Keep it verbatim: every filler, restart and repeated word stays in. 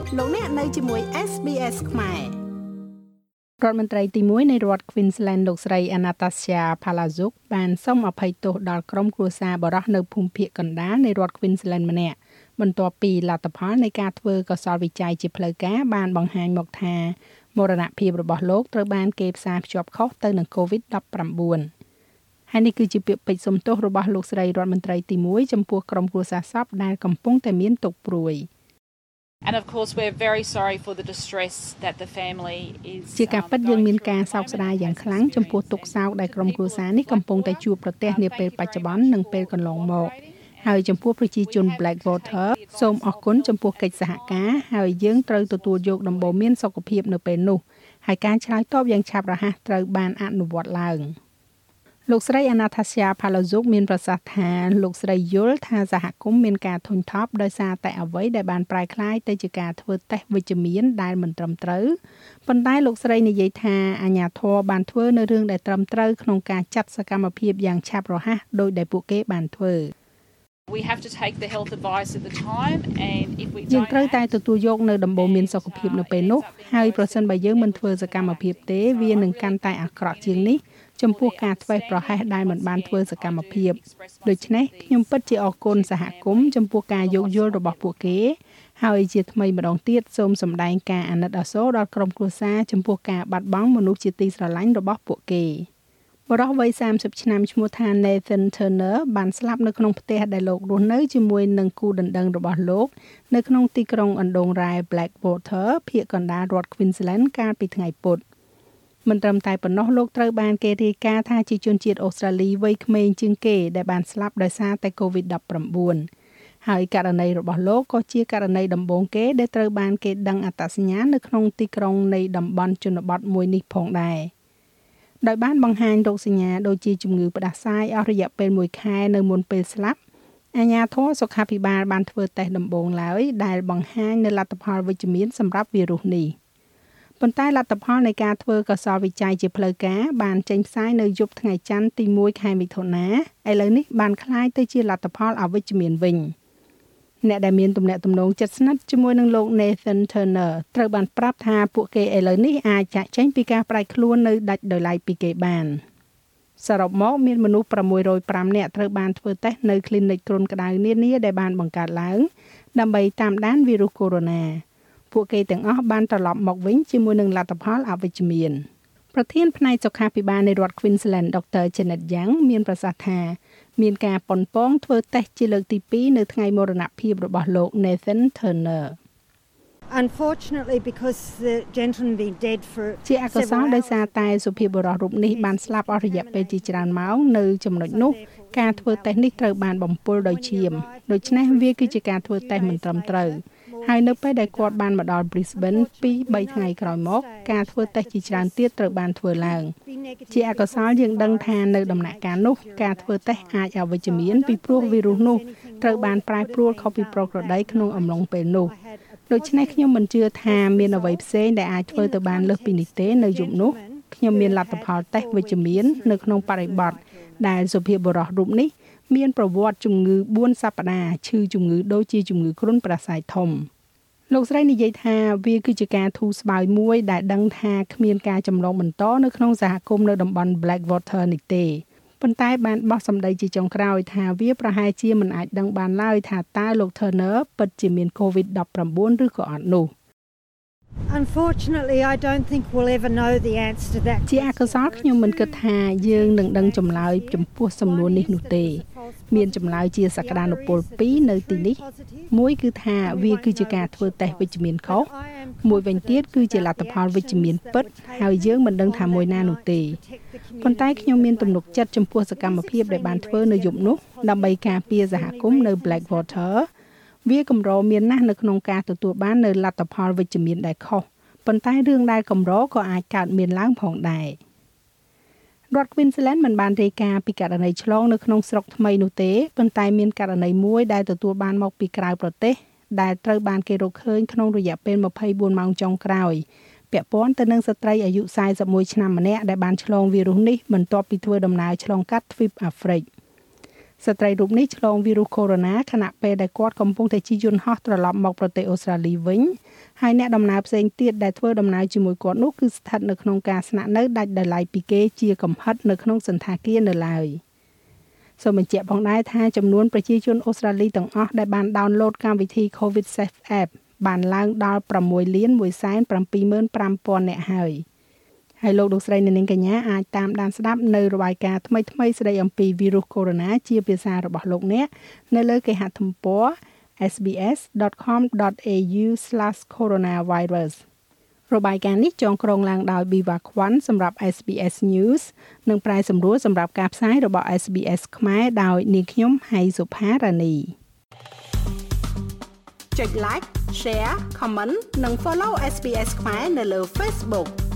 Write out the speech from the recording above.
លោកអ្នកនៅជាមួយ เอส บี เอส ខ្មែររដ្ឋមន្ត្រីទីមួយនៃរដ្ឋ Queensland លោកស្រី Anastasia Palaszczuk បានសូមអភ័យទោសដល់ក្រុមគ្រួសារបរិះនៅភូមិភាគកណ្ដាលនៃរដ្ឋ Queensland ម្នាក់បន្ទាប់ពីលទ្ធផលនៃការធ្វើកសលវិច័យជាផ្លូវការបានបង្ហាញមកថាមរណភាពរបស់លោកត្រូវបានគេផ្សារភ្ជាប់ខុសទៅនឹង COVID ដប់ប្រាំបួន ហើយនេះគឺជាពាក្យពេចន៍សុំទោសរបស់លោកស្រីរដ្ឋមន្ត្រីទីមួយចំពោះក្រុមគ្រួសារសពដែលកំពុងតែមានទុក្ខព្រួយ And of course we're very sorry for the distress that the family is ជាការពិតយើងមានការសោកស្ដាយយ៉ាងខ្លាំងចំពោះទុក្ខសោកដែលក្រុមគ្រួសារនេះកំពុងតែជួបប្រទះនាពេលបច្ចុប្បន្ននិងពេលកន្លងមកហើយចំពោះប្រជាជន Blackwater សូមអរគុណចំពោះកិច្ចសហការហើយយើងត្រូវទទួលយកដំបូន្មានសុខភាពនៅពេលនោះហើយការឆ្លើយតបយ៉ាងឆាប់រហ័សត្រូវបានអនុវត្តឡើងលោកស្រី Anastasia Palaszczuk មានប្រសាសន៍ថាលោកស្រីយល់ថាសហគមន៍មានការធុញថប់ដោយសារតែអ្វីដែលបានប្រែក្លាយទៅជាការធ្វើតេស្តវិជ្ជមានដែលមិនត្រឹមត្រូវប៉ុន្តែលោកស្រីនិយាយថាអាជ្ញាធរបានធ្វើនៅរឿងដែលត្រឹមត្រូវក្នុងការចាត់សកម្មភាពយ៉ាងឆាប់រហ័សដោយដែលពួកគេបានធ្វើ We have to take the health advice at the time and if we យើងត្រូវតែទទួលយកនៅដំបូន្មានសុខភាពនៅពេលនោះហើយប្រសិនបើយើងមិនធ្វើសកម្មភាពទេវានឹងកាន់តែអាក្រក់ជាងនេះចំពោះការធ្វេសប្រហែសដែលមិនបានធ្វើសកម្មភាពដូច្នេះខ្ញុំពិតជាអរគុណសហគមន៍ចំពោះការយោគយល់របស់ពួកគេហើយជាថ្មីម្ដងទៀតសូមសម្ដែងការអាណិតអាសូរដល់ក្រុមគ្រួសារចំពោះការបាត់បង់មនុស្សជាទីស្រឡាញ់របស់ពួកគេបរិះវ័យសាមសិបឆ្នាំឈ្មោះថា Nathan Turner បានស្លាប់នៅក្នុងផ្ទះដែលលោករស់នៅជាមួយនឹងគូដណ្ដឹងរបស់លោកនៅក្នុងទីក្រុងអណ្ដូងរ៉ែ Blackwater ភាគកណ្ដាលរដ្ឋ Queensland កាលពីថ្ងៃពុធមិនត្រឹមតែប៉ុណ្ណោះលោកត្រូវបានគេរាយការណ៍ថាជាជនជាតិអូស្ត្រាលីវ័យក្មេងជាងគេដែលបានស្លាប់ដោយសារតែ COVID ដប់ប្រាំបួន ហើយករណីរបស់លោកក៏ជាករណីដំបូងគេដែលត្រូវបានគេដឹងអត្តសញ្ញាណនៅក្នុងទីក្រុងនៃតំបន់ជនបទមួយនេះផងដែរដោយបានបង្ហាញរោគសញ្ញាដូចជាជំងឺផ្ដាសាយអស់រយៈពេលមួយខែនៅមុនពេលស្លាប់អាជ្ញាធរសុខាភិបាលបានធ្វើតេស្តដំបូងឡើយដែលបង្ហាញនៅលទ្ធផលវិជ្ជមានសម្រាប់វីរុសនេះប៉ុន្តែលទ្ធផលនៃការធ្វើកសលវិច័យជាផ្លូវការបានចេញផ្សាយនៅយប់ថ្ងៃច័ន្ទទីមួយខែមិថុនាឥឡូវនេះបានคล้ายទៅជាលទ្ធផលអវិជ្ជមានវិញអ្នកដែលមានទំនាក់ទំនងជិតស្និទ្ធជាមួយនឹងលោក Nathan Turner ត្រូវបានប្រាប់ថាពួកគេឥឡូវនេះអាចចាក់ចែងពីការប្រែខ្លួននៅដាច់ដោយឡែកពីគេបានសរុបមកមានមនុស្សប្រាំមួយរយប្រាំនាក់ត្រូវបានធ្វើតេស្តនៅ clinic គ្រុនក្តៅនានាដែលបានបង្កើតឡើងដើម្បីតាមដានវីរុសកូវីដ -ពួកគេទាំងអស់បានត្រឡប់មកវិញជាមួយនឹងលទ្ធផលអវិជ្ជមានប្រធានផ្នែកសុខាភិបាលនៃរដ្ឋ Queensland ដុកទ័រ Janet Young មានប្រសាសន៍ថាមានការប៉ុនប៉ងធ្វើតេស្តជាលើកទីពីរនៅថ្ងៃមរណភាពរបស់លោក Nathan Turner Unfortunately because the gentleman been dead for ជាអកុសលដោយសារតែសុភាពបុរសរូបនេះបានស្លាប់អស់រយៈពេលជាច្រើនម៉ោងនៅចំណុចនោះការធ្វើតេស្តនេះត្រូវបានបំពុលដោយឈាមដូច្នេះវាគឺជាការធ្វើតេស្តមិនត្រឹមត្រូវហើយនៅពេលដែលគាត់បានមកដល់ Brisbane ពីរបីថ្ងៃក្រោយមកការធ្វើតេស្តជាច្រើនទៀតត្រូវបានធ្វើឡើងជាអកុសលយើងដឹងថានៅដំណាក់កាលនោះការធ្វើតេស្តអាចអវិជ្ជមានពីព្រោះវីរុសនោះត្រូវបានប្រែប្រួលខុសពីប្រក្រតីក្នុងអំឡុងពេលនោះដូច្នេះខ្ញុំមិនជឿថាមានអ្វីផ្សេងដែលអាចធ្វើទៅបានលើសពីនេះទេនៅយប់នោះខ្ញុំមានលទ្ធផលតេស្តវិជ្ជមាននៅក្នុងបរិបទដែលសុភាពបុរសរូបនេះមានប្រវត្តិជំងឺបួនសប្តាហ៍ឈឺជំងឺដូចជាជំងឺគ្រុនផ្ដាសាយធំលោកស្រីនិយាយថាវាគឺជាការធូរស្បើយមួយដែលដឹងថាគ្មានការចម្លងបន្តនៅក្នុងសហគមន៍នៅតំបន់ Blackwater នេះទេប៉ុន្តែបានបោះសម្ដីជាចុងក្រោយថាវាប្រហែលជាមិនអាចដឹងបានឡើយថាតើលោក Turner ពិតជាមាន COVID ដប់ប្រាំបួន ឬក៏អត់នោះ Unfortunately, I don't think we'll ever know the answer to that. ជាអកុសលខ្ញុំមិនគិតថាយើងនឹងដឹងចម្លើយចំពោះសំណួរនេះនោះទេមានចម្លើយជាសក្តានុពលពីរនៅទីនេះមួយគឺថាវាគឺជាការធ្វើតេស្តវិជ្ជមានខុសមួយវិញទៀតគឺជាលទ្ធផលវិជ្ជមានពិតហើយយើងមិនដឹងថាមួយណានោះទេប៉ុន្តែខ្ញុំមានទំនុកចិត្តចំពោះសកម្មភាពដែលបានធ្វើនៅយប់នោះដើម្បីការពារសហគមន៍នៅ Blackwater វាកម្រមានណាស់នៅក្នុងការទទួលបាននៅលទ្ធផលវិជ្ជមានដែលខុសប៉ុន្តែរឿងដែលកម្រក៏អាចកើតមានឡើងផងដែររដ្ឋ Queensland មិនបានរាយការណ៍ពីករណីឆ្លងនៅក្នុងស្រុកថ្មីនោះទេប៉ុន្តែមានករណីមួយដែលទទួលបានមកពីក្រៅប្រទេសដែលត្រូវបានគេរកឃើញក្នុងរយៈពេលម្ភៃបួនម៉ោងចុងក្រោយពាក់ព័ន្ធទៅនឹងស្ត្រីអាយុសែសិបមួយឆ្នាំម្នាក់ដែលបានឆ្លងវីរុសនេះបន្ទាប់ពីធ្វើដំណើរឆ្លងកាត់ទ្វីបអាហ្វ្រិកស្ត្រីរូបនេះឆ្លងវីរុសកូវីដ -ខណៈពេលដែលគាត់កំពុងតែជិះយន្តហោះត្រឡប់មកប្រទេសអូស្ត្រាលីវិញហើយអ្នកដំណើរផ្សេងទៀតដែលធ្វើដំណើរជាមួយគាត់នោះគឺស្ថិតនៅក្នុងការស្នាក់នៅដាច់ដោយឡែកពីគេជាកំហិតនៅក្នុងសន្តាគារនៅឡើយសូមបញ្ជាក់ផងដែរថាចំនួនប្រជាជនអូស្ត្រាលីទាំងអស់ដែលបានដោនឡូតកម្មវិធី COVID Safe App បានឡើងដល់6លានមួយសែនប្រាំពីរម៉ឺនប្រាំពាន់នាក់ហើយហើយលោកលោកស្រីអ្នកនាងកញ្ញាអាចតាមដានស្ដាប់នៅរបាយការណ៍ថ្មីៗស្ដីអំពីវីរុសកូវីដ -ជាភាសារបស់លោកអ្នកនៅលើគេហទំព័រ s b s dot com dot a u slash coronavirus របាយការណ៍នេះចងក្រងឡើងដោយ Biva Kwan សម្រាប់ เอส บี เอส News និងប្រាយសម្រួលសម្រាប់ការផ្សាយរបស់ เอส บี เอส ខ្មែរដោយនាងខ្ញុំហៃសុផារ៉ានីចុច like share comment និង follow เอส บี เอส ខ្មែរនៅលើ Facebook